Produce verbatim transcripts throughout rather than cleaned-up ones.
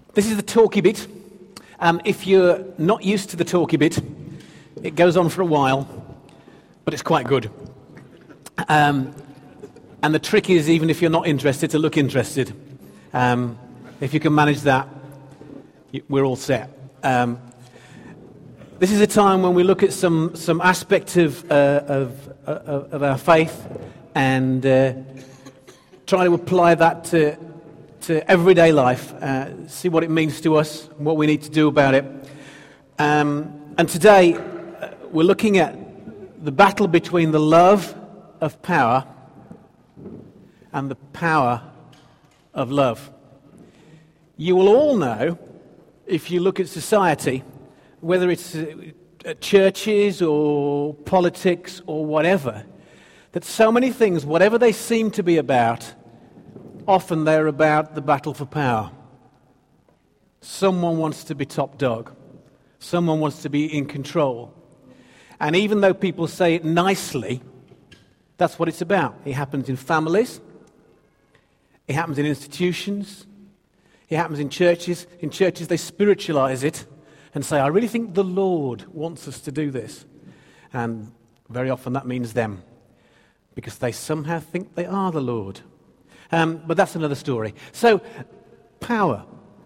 This is the talky bit. Um, if you're not used to the talky bit, it goes on for a while, but it's quite good. Um, and the trick is, even if you're not interested, to look interested. Um, if you can manage that, we're all set. Um, this is a time when we look at some some aspect of uh, of, uh, of our faith and uh, try to apply that to to everyday life. Uh, see what it means to us, what we need to do about it. Um, and today uh, we're looking at the battle between the love of power and the power of love. You will all know, if you look at society, whether it's uh, at churches or politics or whatever, that so many things, whatever they seem to be about, often they're about the battle for power. Someone wants to be top dog. Someone wants to be in control. And even though people say it nicely, that's what it's about. It happens in families. It happens in institutions. It happens in churches. In churches, they spiritualize it and say, I really think the Lord wants us to do this. And very often that means them, because they somehow think they are the Lord. Um, but that's another story. So, power.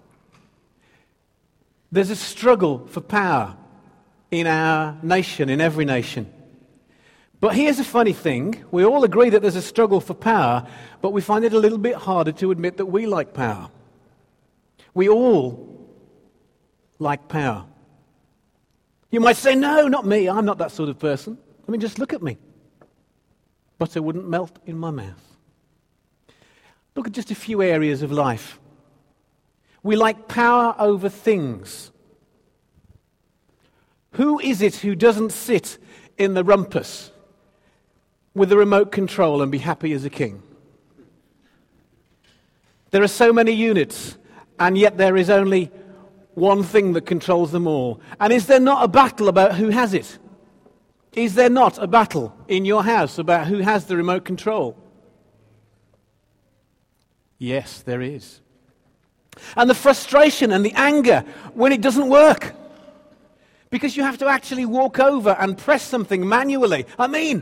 There's a struggle for power in our nation, in every nation. But here's a funny thing. We all agree that there's a struggle for power, but we find it a little bit harder to admit that we like power. We all like power. You might say, no, not me. I'm not that sort of person. I mean, just look at me. Butter wouldn't melt in my mouth. Look at just a few areas of life. We like power over things. Who is it who doesn't sit in the rumpus with the remote control and be happy as a king? There are so many units, and yet there is only one thing that controls them all. And is there not a battle about who has it? Is there not a battle in your house about who has the remote control? Yes, there is. And the frustration and the anger when it doesn't work. Because you have to actually walk over and press something manually. I mean,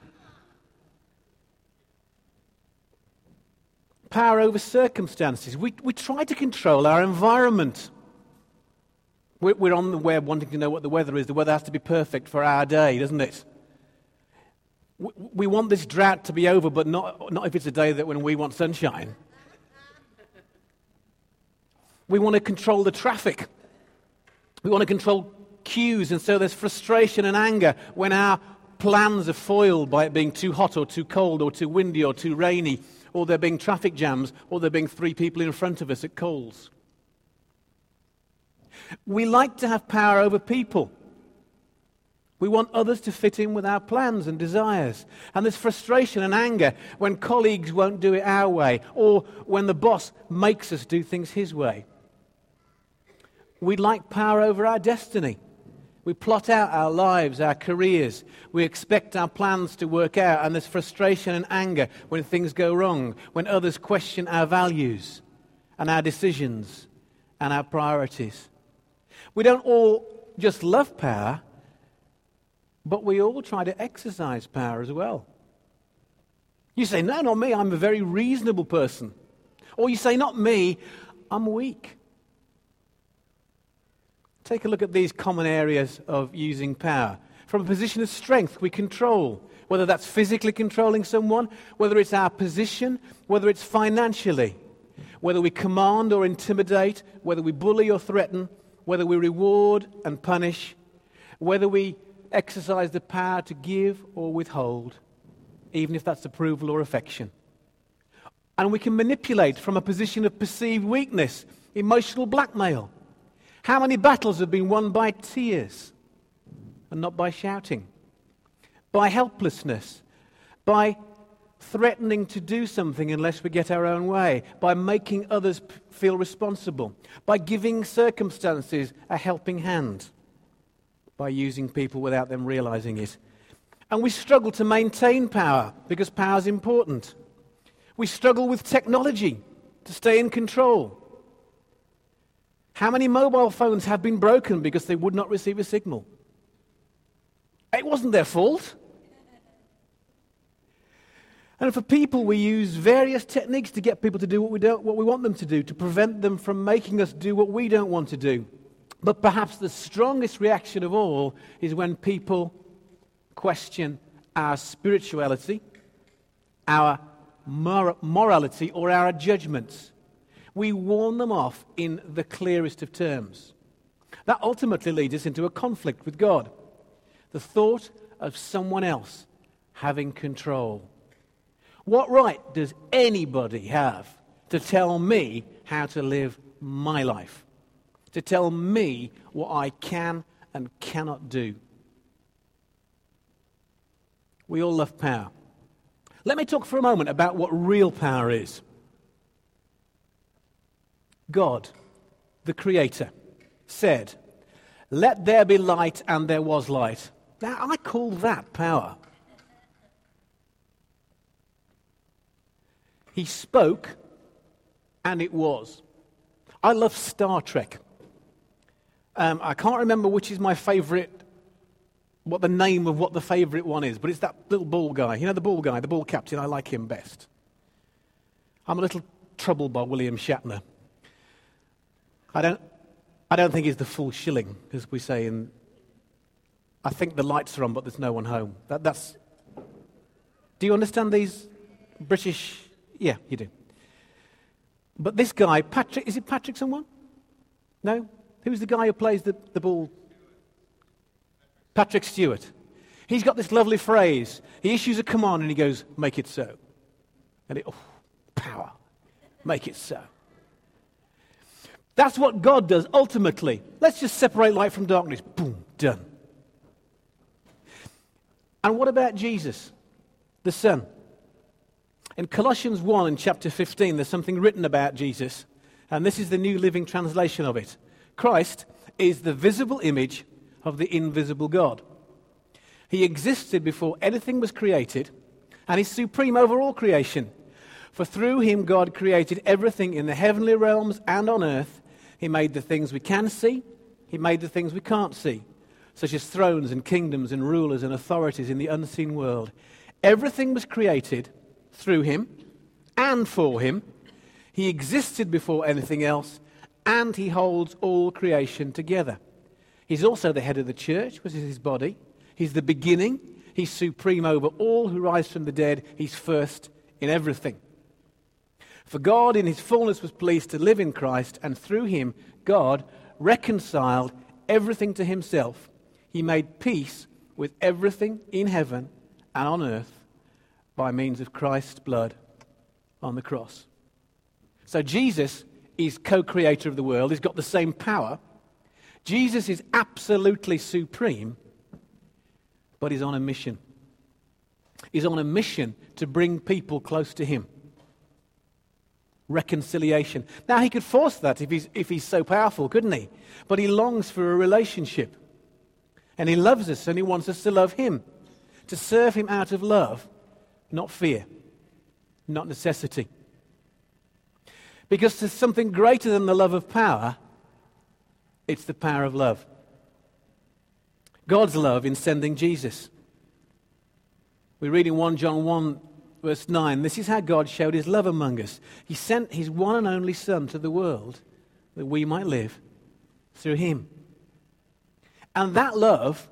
power over circumstances. We, we try to control our environment. We're, we're on the web wanting to know what the weather is. The weather has to be perfect for our day, doesn't it? We, we want this drought to be over, but not, not if it's a day that when we want sunshine. We want to control the traffic. We want to control queues, and so there's frustration and anger when our plans are foiled by it being too hot or too cold or too windy or too rainy, or there being traffic jams, or there being three people in front of us at Coles. We like to have power over people. We want others to fit in with our plans and desires. And there's frustration and anger when colleagues won't do it our way, or when the boss makes us do things his way. We like power over our destiny. We plot out our lives, our careers. We expect our plans to work out, and there's frustration and anger when things go wrong, when others question our values and our decisions and our priorities. We don't all just love power, but we all try to exercise power as well. You say, no, not me, I'm a very reasonable person. Or you say, not me, I'm weak. Take a look at these common areas of using power. From a position of strength, we control, whether that's physically controlling someone, whether it's our position, whether it's financially, whether we command or intimidate, whether we bully or threaten, whether we reward and punish, whether we exercise the power to give or withhold, even if that's approval or affection. And we can manipulate from a position of perceived weakness, emotional blackmail. How many battles have been won by tears and not by shouting? By helplessness, by threatening to do something unless we get our own way, by making others p- feel responsible, by giving circumstances a helping hand, by using people without them realizing it. And we struggle to maintain power because power is important. We struggle with technology to stay in control. How many mobile phones have been broken because they would not receive a signal? It wasn't their fault. And for people, we use various techniques to get people to do what we don't, what we want them to do, to prevent them from making us do what we don't want to do. But perhaps the strongest reaction of all is when people question our spirituality, our mor- morality, or our judgments. We warn them off in the clearest of terms. That ultimately leads us into a conflict with God. The thought of someone else having control. What right does anybody have to tell me how to live my life? To tell me what I can and cannot do? We all love power. Let me talk for a moment about what real power is. God, the Creator, said, "Let there be light," and there was light. Now, I call that power. He spoke, and it was. I love Star Trek. Um, I can't remember which is my favourite, what the name of what the favourite one is, but it's that little ball guy. You know the ball guy, the ball captain, I like him best. I'm a little troubled by William Shatner. I don't, I don't think he's the full shilling, as we say in... I think the lights are on, but there's no one home. That, that's... Do you understand these British... Yeah, you do. But this guy, Patrick... Is it Patrick someone? No? Who's the guy who plays the, the ball? Patrick Stewart. He's got this lovely phrase. He issues a command and he goes, "Make it so." And it... Oh, power. Make it so. That's what God does, ultimately. Let's just separate light from darkness. Boom, done. And what about Jesus, the Son? In Colossians one, in chapter fifteen, there's something written about Jesus, and this is the New Living Translation of it. Christ is the visible image of the invisible God. He existed before anything was created, and is supreme over all creation. For through him God created everything in the heavenly realms and on earth. He made the things we can see. He made the things we can't see, such as thrones and kingdoms and rulers and authorities in the unseen world. Everything was created through him and for him. He existed before anything else, and he holds all creation together. He's also the head of the church, which is his body. He's the beginning. He's supreme over all who rise from the dead. He's first in everything. For God in his fullness was pleased to live in Christ, and through him God reconciled everything to himself. He made peace with everything in heaven and on earth by means of Christ's blood on the cross. So Jesus is co-creator of the world. He's got the same power. Jesus is absolutely supreme, but he's on a mission. He's on a mission to bring people close to him. Reconciliation. Now, he could force that if he's, if he's so powerful, couldn't he? But he longs for a relationship. And he loves us, and he wants us to love him. To serve him out of love, not fear, not necessity. Because there's something greater than the love of power. It's the power of love. God's love in sending Jesus. We read in First John one, verse nine, this is how God showed his love among us. He sent his one and only Son to the world that we might live through him. And that love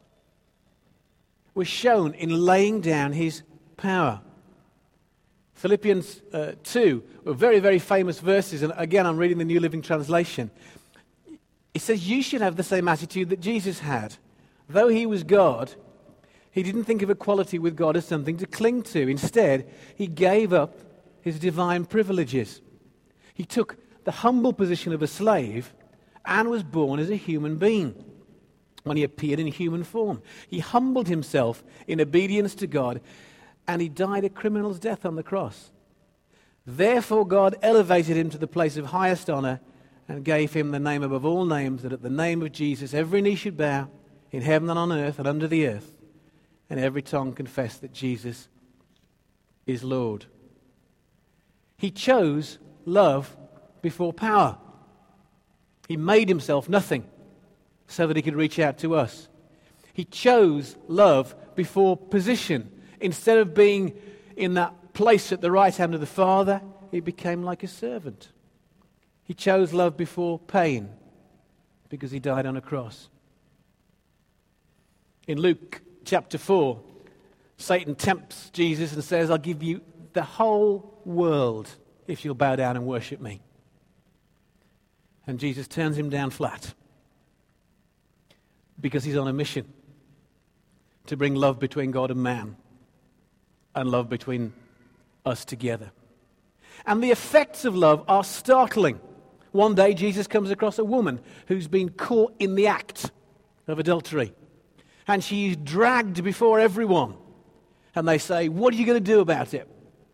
was shown in laying down his power. Philippians uh, two were very, very famous verses, and again I'm reading the New Living Translation. It says, you should have the same attitude that Jesus had. Though he was God, he didn't think of equality with God as something to cling to. Instead, he gave up his divine privileges. He took the humble position of a slave and was born as a human being. When he appeared in human form, he humbled himself in obedience to God, and he died a criminal's death on the cross. Therefore God elevated him to the place of highest honor and gave him the name above all names, that at the name of Jesus every knee should bow, in heaven and on earth and under the earth, and every tongue confess that Jesus is Lord. He chose love before power. He made himself nothing so that he could reach out to us. He chose love before position. Instead of being in that place at the right hand of the Father, he became like a servant. He chose love before pain because he died on a cross. In Luke chapter four, Satan tempts Jesus and says, I'll give you the whole world if you'll bow down and worship me. And Jesus turns him down flat because he's on a mission to bring love between God and man and love between us together. And the effects of love are startling. One day Jesus comes across a woman who's been caught in the act of adultery. And she's dragged before everyone. And they say, what are you going to do about it?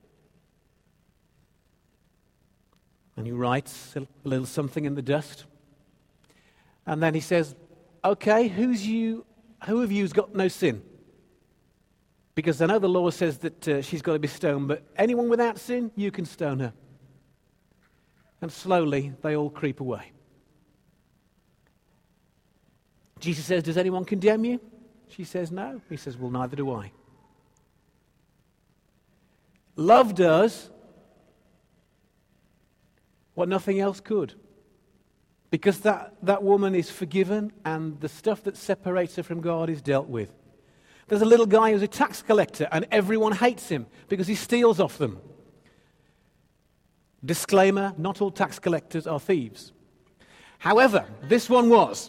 And he writes a little something in the dust. And then he says, okay, who's you, who of you's got no sin? Because I know the law says that uh, she's got to be stoned, but anyone without sin, you can stone her. And slowly, they all creep away. Jesus says, does anyone condemn you? She says, no. He says, well, neither do I. Love does what nothing else could. Because that, that woman is forgiven and the stuff that separates her from God is dealt with. There's a little guy who's a tax collector and everyone hates him because he steals off them. Disclaimer, not all tax collectors are thieves. However, this one was.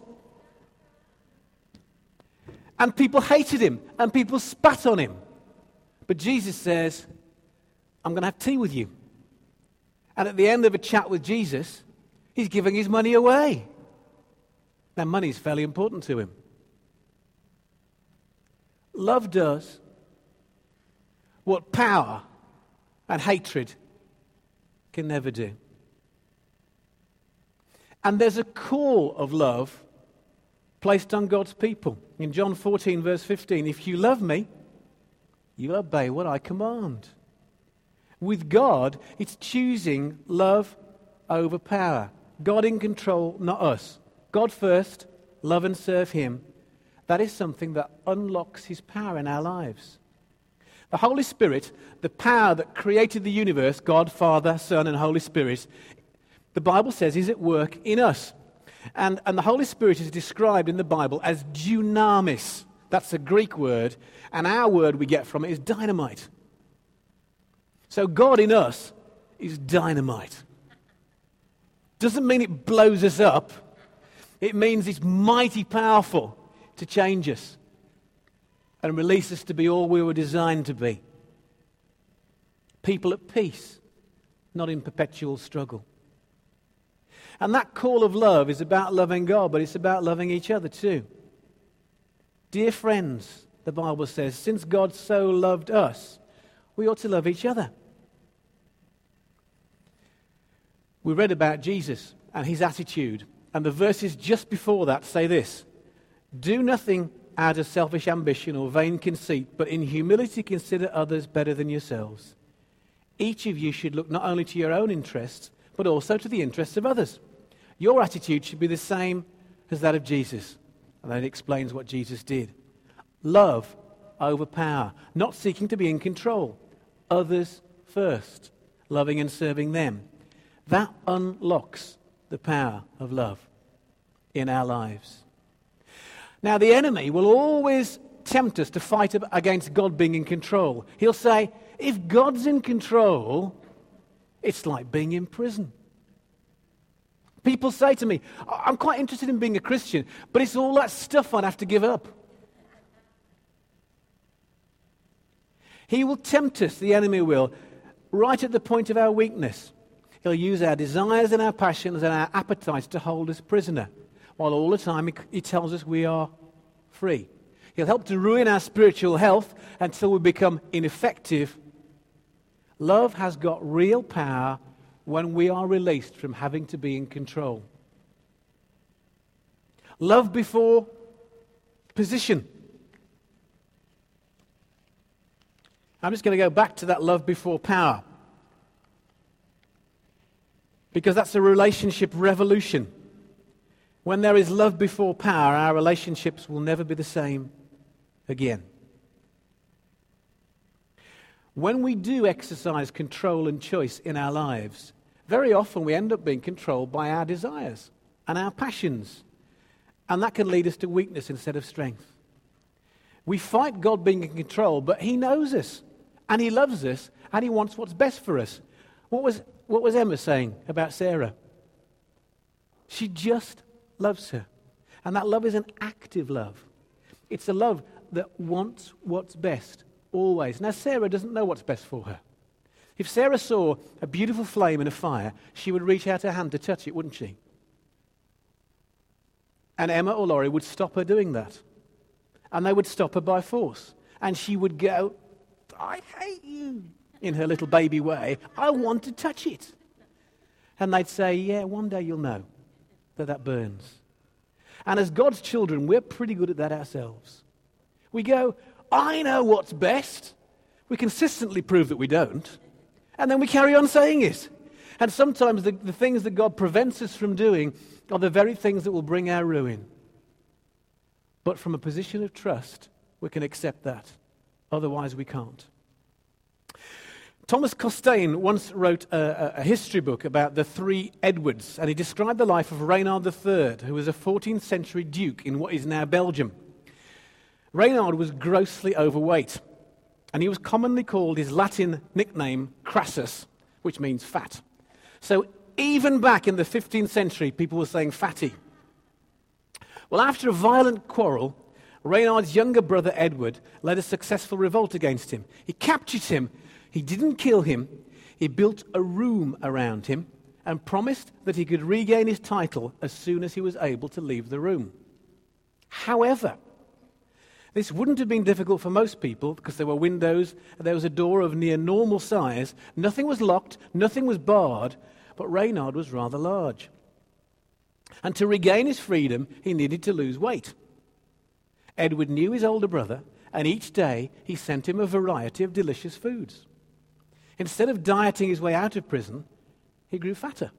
And people hated him and people spat on him. But Jesus says, I'm going to have tea with you. And at the end of a chat with Jesus, he's giving his money away. Now, money is fairly important to him. Love does what power and hatred can never do. And there's a call of love placed on God's people. In John fourteen, verse fifteen, if you love me, you obey what I command. With God, it's choosing love over power. God in control, not us. God first, love and serve him. That is something that unlocks his power in our lives. The Holy Spirit, the power that created the universe, God, Father, Son, and Holy Spirit, the Bible says is at work in us. And, and the Holy Spirit is described in the Bible as dunamis. That's a Greek word, and our word we get from it is dynamite. So God in us is dynamite. Doesn't mean it blows us up. It means it's mighty powerful to change us and release us to be all we were designed to be. People at peace, not in perpetual struggle. And that call of love is about loving God, but it's about loving each other too. Dear friends, the Bible says, since God so loved us, we ought to love each other. We read about Jesus and his attitude, and the verses just before that say this: do nothing out of selfish ambition or vain conceit, but in humility consider others better than yourselves. Each of you should look not only to your own interests, but also to the interests of others. Your attitude should be the same as that of Jesus. And then it explains what Jesus did. Love over power, not seeking to be in control. Others first, loving and serving them. That unlocks the power of love in our lives. Now, the enemy will always tempt us to fight against God being in control. He'll say, if God's in control, it's like being in prison. People say to me, I'm quite interested in being a Christian, but it's all that stuff I'd have to give up. He will tempt us, the enemy will, right at the point of our weakness. He'll use our desires and our passions and our appetites to hold us prisoner, while all the time he, he tells us we are free. He'll help to ruin our spiritual health until we become ineffective. Love has got real power when we are released from having to be in control. Love before position. I'm just going to go back to that love before power, because that's a relationship revolution. When there is love before power, our relationships will never be the same again. When we do exercise control and choice in our lives, very often we end up being controlled by our desires and our passions. And that can lead us to weakness instead of strength. We fight God being in control, but He knows us, and He loves us, and He wants what's best for us. What was, what was Emma saying about Sarah? She just loves her. And that love is an active love. It's a love that wants what's best, always. Now, Sarah doesn't know what's best for her. If Sarah saw a beautiful flame in a fire, she would reach out her hand to touch it, wouldn't she? And Emma or Laurie would stop her doing that. And they would stop her by force. And she would go, I hate you, in her little baby way. I want to touch it. And they'd say, yeah, one day you'll know that that burns. And as God's children, we're pretty good at that ourselves. We go, I know what's best. We consistently prove that we don't. And then we carry on saying it. And sometimes the, the things that God prevents us from doing are the very things that will bring our ruin. But from a position of trust, we can accept that. Otherwise, we can't. Thomas Costain once wrote a, a history book about the three Edwards, and he described the life of Reynard the Third, who was a fourteenth century duke in what is now Belgium. Reynard was grossly overweight, and he was commonly called his Latin nickname Crassus, which means fat. So even back in the fifteenth century, people were saying fatty. Well, after a violent quarrel, Reynard's younger brother Edward led a successful revolt against him. He captured him. He didn't kill him. He built a room around him and promised that he could regain his title as soon as he was able to leave the room. However, this wouldn't have been difficult for most people because there were windows, there was a door of near normal size, nothing was locked, nothing was barred, but Reynard was rather large. And to regain his freedom, he needed to lose weight. Edward knew his older brother, and each day he sent him a variety of delicious foods. Instead of dieting his way out of prison, he grew fatter.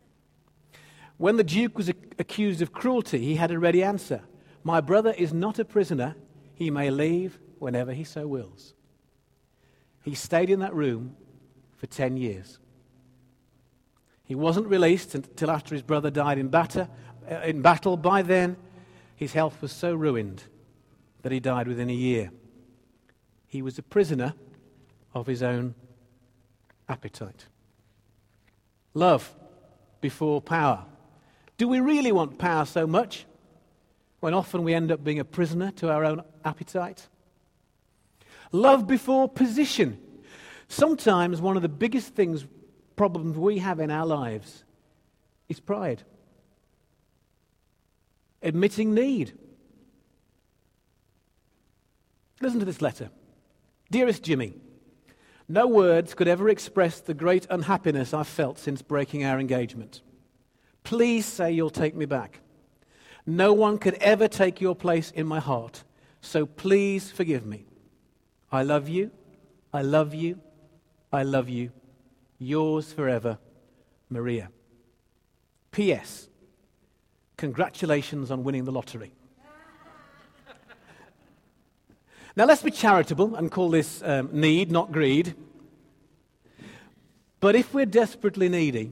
When the Duke was ac- accused of cruelty, he had a ready answer. My brother is not a prisoner. He may leave whenever he so wills. He stayed in that room for ten years. He wasn't released until after his brother died in, batter, uh, in battle. By then, his health was so ruined that he died within a year. He was a prisoner of his own appetite. Love before power. Do we really want power so much when often we end up being a prisoner to our own appetite? Love before position. Sometimes one of the biggest things, problems we have in our lives is pride. Admitting need. Listen to this letter. Dearest Jimmy, no words could ever express the great unhappiness I've felt since breaking our engagement. Please say you'll take me back. No one could ever take your place in my heart, so please forgive me. I love you, I love you, I love you. Yours forever, Maria. P S. Congratulations on winning the lottery. Now let's be charitable and call this um, need, not greed. But if we're desperately needy,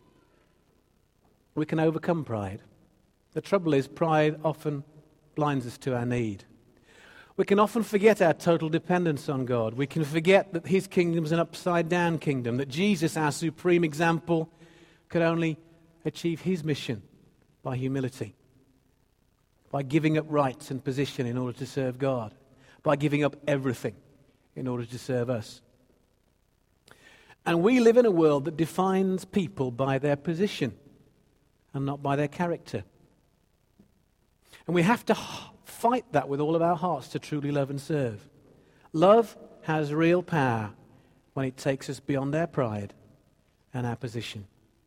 we can overcome pride. The trouble is, pride often blinds us to our need. We can often forget our total dependence on God. We can forget that His kingdom is an upside-down kingdom, that Jesus, our supreme example, could only achieve His mission by humility, by giving up rights and position in order to serve God, by giving up everything in order to serve us. And we live in a world that defines people by their position and not by their character. And we have to fight that with all of our hearts to truly love and serve. Love has real power when it takes us beyond our pride and our position.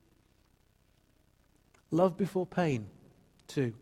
Love before pain, too.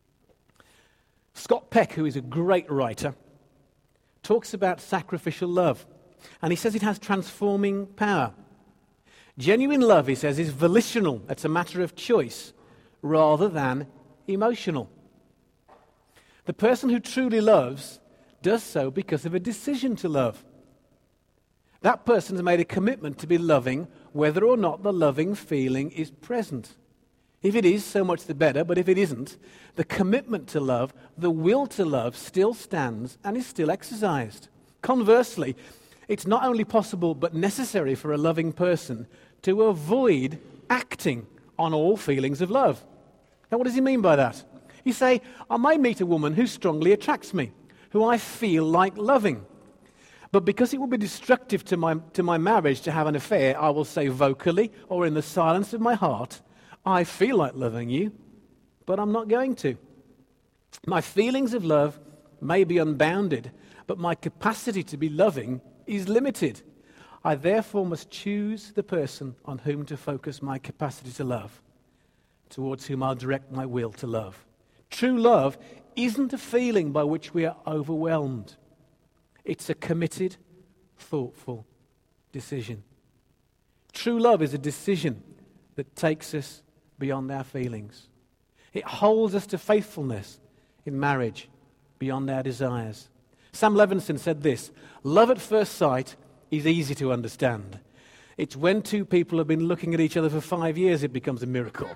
Scott Peck, who is a great writer, talks about sacrificial love, and he says it has transforming power. Genuine love, he says, is volitional. It's a matter of choice rather than emotional. The person who truly loves does so because of a decision to love. That person has made a commitment to be loving whether or not the loving feeling is present. If it is, so much the better, but if it isn't, the commitment to love, the will to love, still stands and is still exercised. Conversely, it's not only possible but necessary for a loving person to avoid acting on all feelings of love. Now, what does he mean by that? You say, I may meet a woman who strongly attracts me, who I feel like loving. But because it will be destructive to my, to my marriage to have an affair, I will say vocally or in the silence of my heart, I feel like loving you, but I'm not going to. My feelings of love may be unbounded, but my capacity to be loving is limited. I therefore must choose the person on whom to focus my capacity to love, towards whom I'll direct my will to love. True love isn't a feeling by which we are overwhelmed. It's a committed, thoughtful decision. True love is a decision that takes us beyond our feelings. It holds us to faithfulness in marriage beyond our desires. Sam Levinson said this, love at first sight is easy to understand. It's when two people have been looking at each other for five years it becomes a miracle.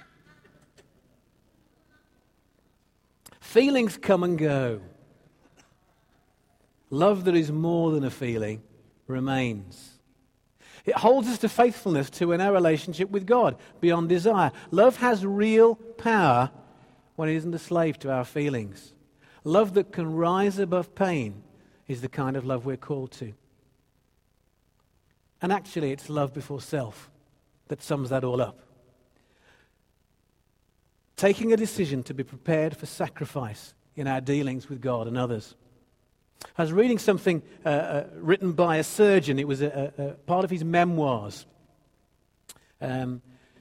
Feelings come and go. Love that is more than a feeling remains. It holds us to faithfulness to in our relationship with God beyond desire. Love has real power when it isn't a slave to our feelings. Love that can rise above pain is the kind of love we're called to. And actually, it's love before self that sums that all up. Taking a decision to be prepared for sacrifice in our dealings with God and others. I was reading something uh, uh, written by a surgeon. It was a, a, a part of his memoirs. Um,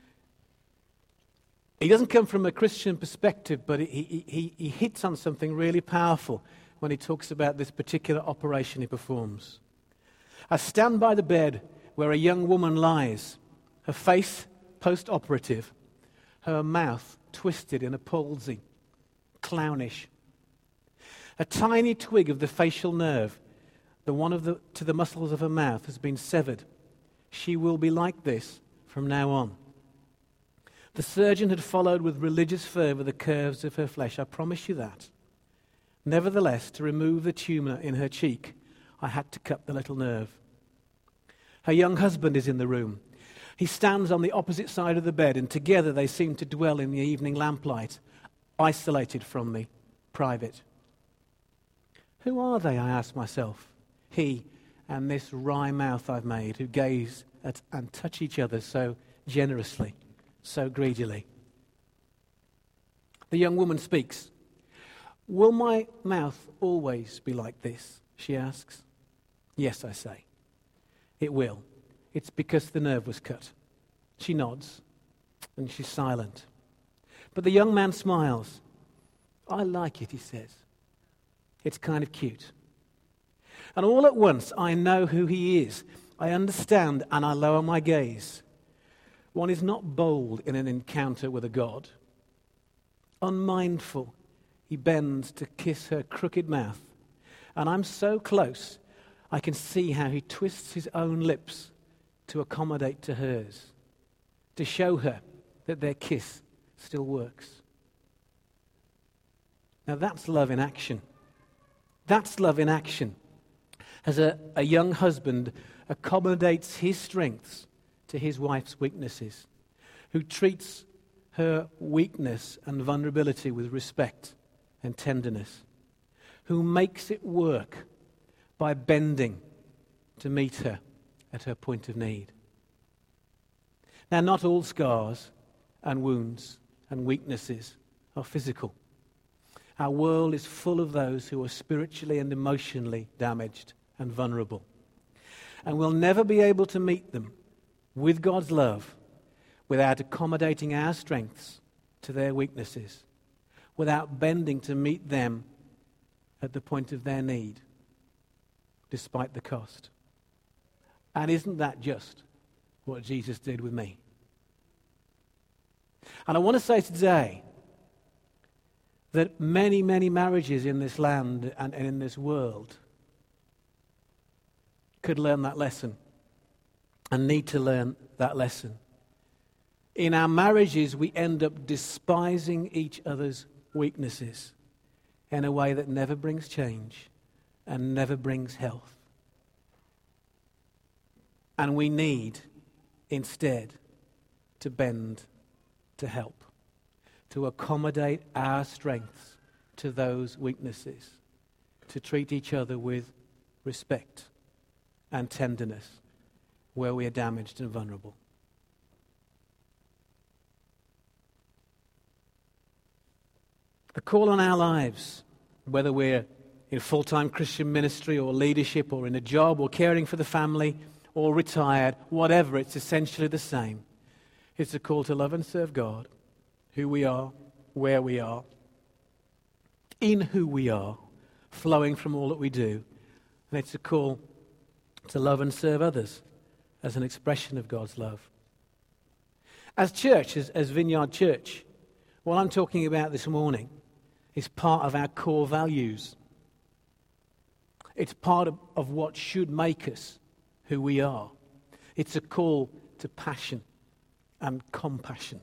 he doesn't come from a Christian perspective, but he, he, he hits on something really powerful when he talks about this particular operation he performs. I stand by the bed where a young woman lies, her face post-operative, her mouth twisted in a palsy, clownish. A tiny twig of the facial nerve, the one of the, to the muscles of her mouth, has been severed. She will be like this from now on. The surgeon had followed with religious fervor the curves of her flesh. I promise you that. Nevertheless, to remove the tumor in her cheek, I had to cut the little nerve. Her young husband is in the room. He stands on the opposite side of the bed, and together they seem to dwell in the evening lamplight, isolated from me, private. Who are they, I ask myself, he and this wry mouth I've made, who gaze at and touch each other so generously, so greedily? The young woman speaks. Will my mouth always be like this? She asks. Yes, I say. It will. It's because the nerve was cut. She nods, and she's silent. But the young man smiles. I like it, he says. It's kind of cute. And all at once, I know who he is. I understand, and I lower my gaze. One is not bold in an encounter with a god. Unmindful, he bends to kiss her crooked mouth. And I'm so close, I can see how he twists his own lips to accommodate to hers, to show her that their kiss still works. Now that's love in action. That's love in action. As a, a young husband accommodates his strengths to his wife's weaknesses, who treats her weakness and vulnerability with respect and tenderness, who makes it work by bending to meet her at her point of need. Now, not all scars and wounds and weaknesses are physical. Our world is full of those who are spiritually and emotionally damaged and vulnerable. And we'll never be able to meet them with God's love without accommodating our strengths to their weaknesses, without bending to meet them at the point of their need, despite the cost. And isn't that just what Jesus did with me? And I want to say today that many, many marriages in this land and, and in this world could learn that lesson and need to learn that lesson. In our marriages, we end up despising each other's weaknesses in a way that never brings change and never brings health. And we need, instead, to bend to help, to accommodate our strengths to those weaknesses, to treat each other with respect and tenderness where we are damaged and vulnerable. The call on our lives, whether we're in full-time Christian ministry or leadership or in a job or caring for the family or retired, whatever, it's essentially the same. It's a call to love and serve God, who we are, where we are, in who we are, flowing from all that we do. And it's a call to love and serve others as an expression of God's love. As church, as, as Vineyard Church, what I'm talking about this morning is part of our core values. It's part of, of what should make us who we are. It's a call to passion and compassion.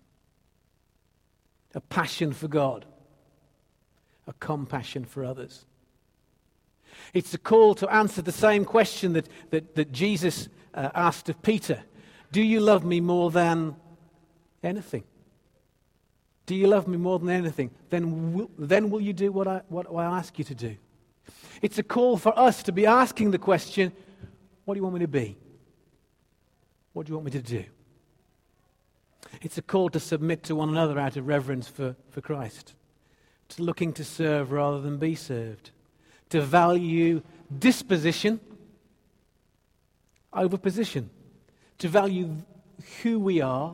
A passion for God. A compassion for others. It's a call to answer the same question that, that, that Jesus uh, asked of Peter. Do you love me more than anything? Do you love me more than anything? Then will, then will you do what I, what I ask you to do? It's a call for us to be asking the question, what do you want me to be? What do you want me to do? It's a call to submit to one another out of reverence for, for Christ. To looking to serve rather than be served. To value disposition over position. To value who we are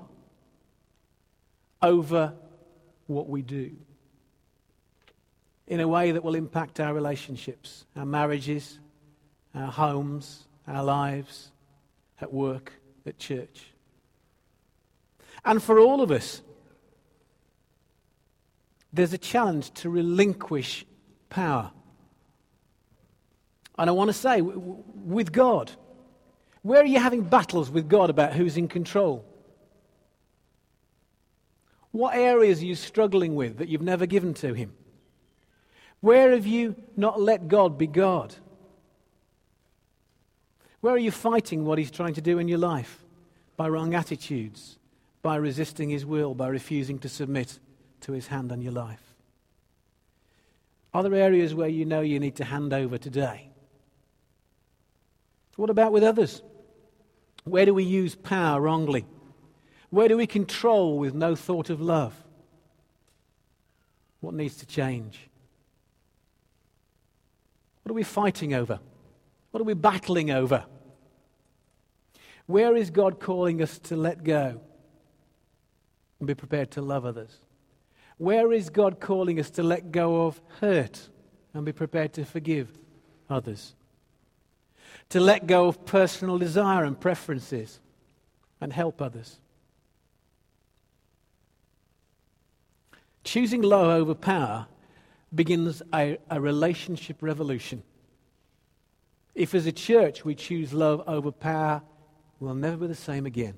over what we do. In a way that will impact our relationships, our marriages, our homes, our lives, at work, at church. And for all of us, there's a challenge to relinquish power. And I want to say, w- w- with God, where are you having battles with God about who's in control? What areas are you struggling with that you've never given to Him? Where have you not let God be God? Where are you fighting what He's trying to do in your life? By wrong attitudes, by resisting His will, by refusing to submit to His hand on your life. Are there areas where you know you need to hand over today? What about with others? Where do we use power wrongly? Where do we control with no thought of love? What needs to change? What are we fighting over? What are we battling over? Where is God calling us to let go and be prepared to love others? Where is God calling us to let go of hurt and be prepared to forgive others? To let go of personal desire and preferences and help others? Choosing love over power begins a, a relationship revolution. If as a church we choose love over power, we'll never be the same again.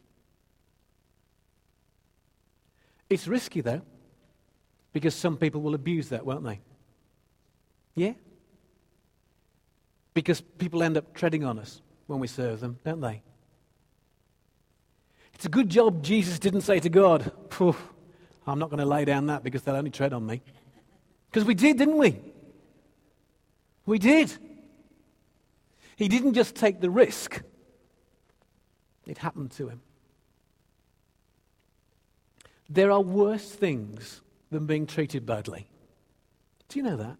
It's risky though, because some people will abuse that, won't they? Yeah? Because people end up treading on us when we serve them, don't they? It's a good job Jesus didn't say to God, Phew, I'm not going to lay down that because they'll only tread on me. Because we did, didn't we? We did. He didn't just take the risk. It happened to him. There are worse things than being treated badly. Do you know that?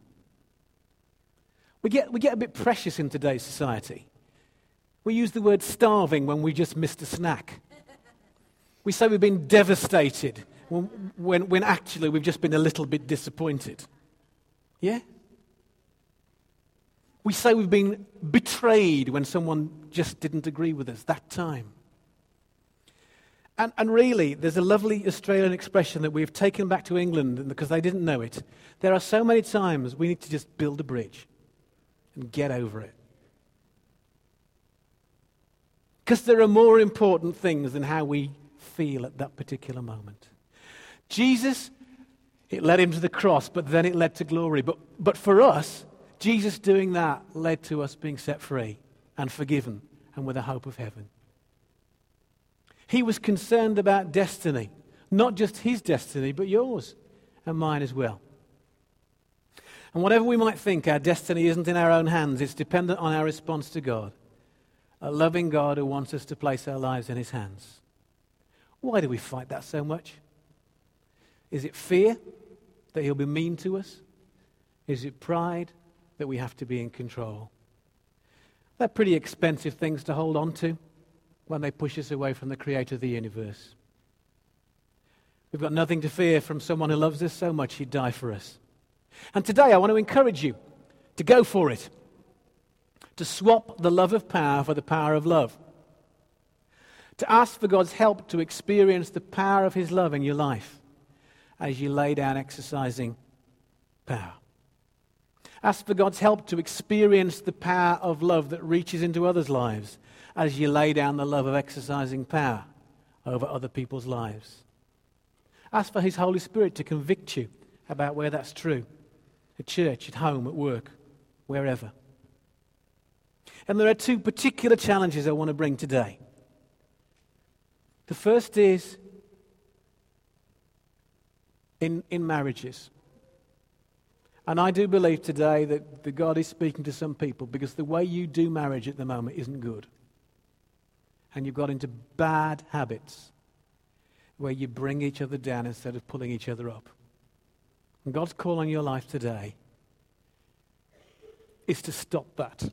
We get, we get a bit precious in today's society. We use the word starving when we just missed a snack. We say we've been devastated when, when, when actually we've just been a little bit disappointed. Yeah? We say we've been betrayed when someone just didn't agree with us that time. And, and really, there's a lovely Australian expression that we've taken back to England because they didn't know it. There are so many times we need to just build a bridge and get over it. Because there are more important things than how we feel at that particular moment. Jesus, it led him to the cross, but then it led to glory. But, but for us, Jesus doing that led to us being set free and forgiven and with a hope of heaven. He was concerned about destiny, not just his destiny, but yours and mine as well. And whatever we might think, our destiny isn't in our own hands. It's dependent on our response to God, a loving God who wants us to place our lives in his hands. Why do we fight that so much? Is it fear that he'll be mean to us? Is it pride that we have to be in control? They're pretty expensive things to hold on to when they push us away from the creator of the universe. We've got nothing to fear from someone who loves us so much he'd die for us. And today I want to encourage you to go for it, to swap the love of power for the power of love, to ask for God's help to experience the power of his love in your life as you lay down exercising power. Ask for God's help to experience the power of love that reaches into others' lives as you lay down the love of exercising power over other people's lives. Ask for his Holy Spirit to convict you about where that's true, at church, at home, at work, wherever. And there are two particular challenges I want to bring today. The first is in, in marriages. And I do believe today that, that God is speaking to some people because the way you do marriage at the moment isn't good. And you've got into bad habits where you bring each other down instead of pulling each other up. And God's call on your life today is to stop that.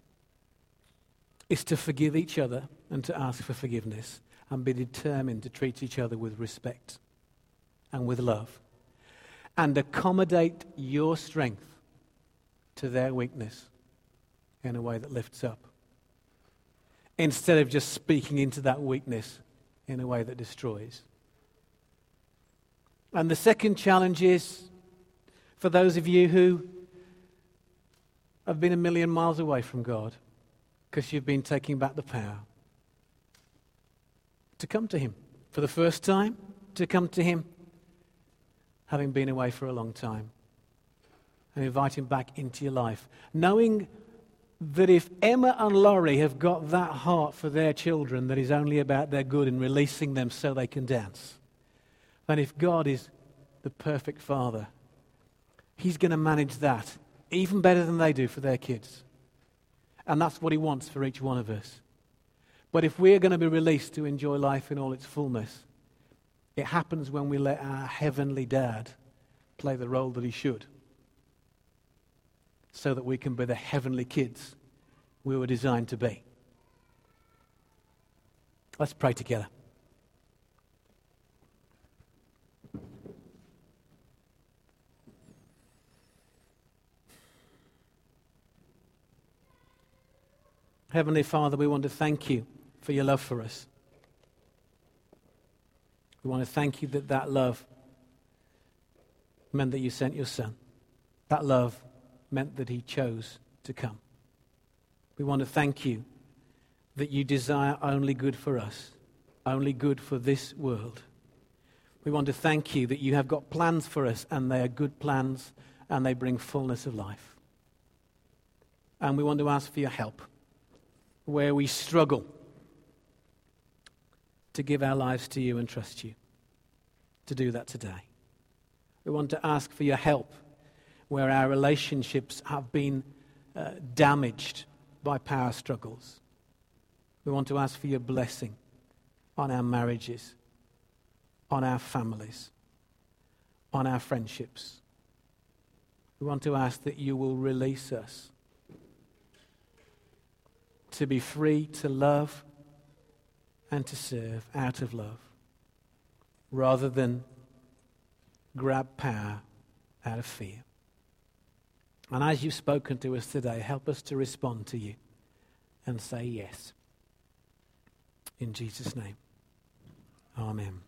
Is to forgive each other and to ask for forgiveness and be determined to treat each other with respect and with love and accommodate your strength to their weakness in a way that lifts up, instead of just speaking into that weakness in a way that destroys. And the second challenge is for those of you who have been a million miles away from God because you've been taking back the power, to come to him for the first time, to come to him having been away for a long time, and invite him back into your life, knowing that if Emma and Laurie have got that heart for their children that is only about their good and releasing them so they can dance, then if God is the perfect father, he's going to manage that even better than they do for their kids. And that's what he wants for each one of us. But if we're going to be released to enjoy life in all its fullness, it happens when we let our heavenly dad play the role that he should, so that we can be the heavenly kids we were designed to be. Let's pray together. Heavenly Father, we want to thank you for your love for us. We want to thank you that that love meant that you sent your Son. That love meant that he chose to come. We want to thank you that you desire only good for us, only good for this world. We want to thank you that you have got plans for us, and they are good plans, and they bring fullness of life. And we want to ask for your help where we struggle to give our lives to you and trust you, to do that today. We want to ask for your help where our relationships have been uh, damaged by power struggles. We want to ask for your blessing on our marriages, on our families, on our friendships. We want to ask that you will release us to be free to love and to serve out of love, rather than grab power out of fear. And as you've spoken to us today, help us to respond to you and say yes. In Jesus' name, Amen.